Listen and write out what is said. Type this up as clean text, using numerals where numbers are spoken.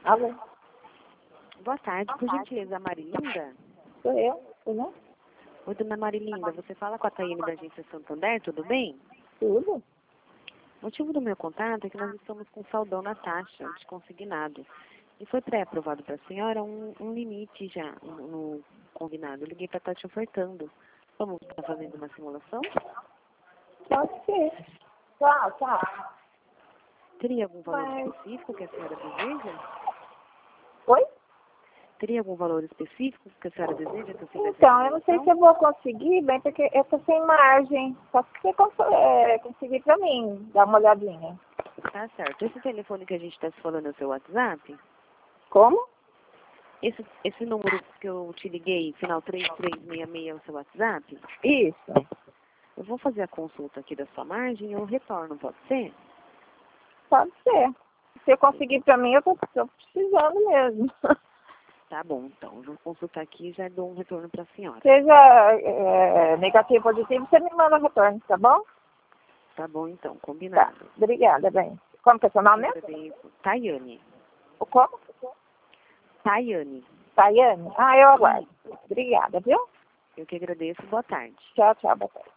Alô? Boa tarde, por gentileza, Marilinda? Sou eu, né? Oi, dona Marilinda, você fala com a Taiane da Agência Santander, tudo bem? Tudo? O motivo do meu contato é que nós estamos com saldão na taxa de consignado. E foi pré-aprovado para a senhora um limite já no combinado. Eu liguei para estar te ofertando. Vamos estar fazendo uma simulação? Pode ser. Tá. Teria algum valor Mas... específico que a senhora deseja? Oi? Teria algum valor específico que a senhora deseja que eu fizesse Então, a eu não sei se simulação? eu vou conseguir, bem, porque eu tô sem margem. Só se você conseguir pra mim, dar uma olhadinha. Tá certo. Esse telefone que a gente está se falando é o seu WhatsApp? Como? Esse número que eu te liguei, final 3366, é o seu WhatsApp? Isso. Eu vou fazer a consulta aqui da sua margem e eu retorno, pode ser? Pode ser. Se eu conseguir pra mim, eu tô precisando mesmo. Tá bom, então. Eu vou consultar aqui e já dou um retorno para a senhora. Seja negativo ou positivo, você me manda retorno, tá bom? Tá bom, então. Tá. Combinado. Obrigada, bem. Como que é seu nome Eu mesmo? agradeço. Tayane. O como? Tayane. Tayane? Ah, eu aguardo. Obrigada, viu? Eu que agradeço. Boa tarde. Tchau, boa tarde.